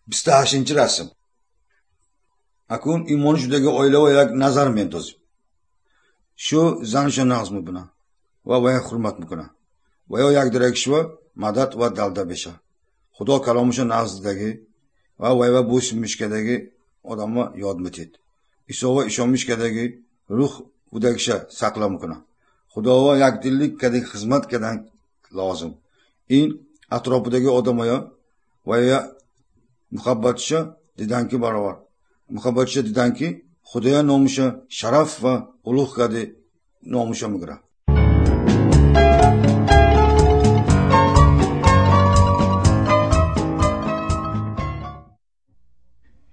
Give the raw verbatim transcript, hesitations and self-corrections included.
بیست و هشتینچی rasm. Akun iymoni shudagi oila va yak nazar men to'zib. Shu zanishon naqz mibuna. Va va hurmat mukuna. Va yak direkshwa madad va dalda besha. Xudo kalomusha naqzdagi va va va bu mishkadagi odamni yod metet. Iso va ishonmishkadagi ruh udagisha saqla mukuna. Xudo va yak dillik kadagi xizmat kadan lozim. In atrofidagi odamga va ya muhabbatcha didanki barobar. Muhabbatcha didanki Xudoya nomusha sharaf va ulug' kadi nomusha migra.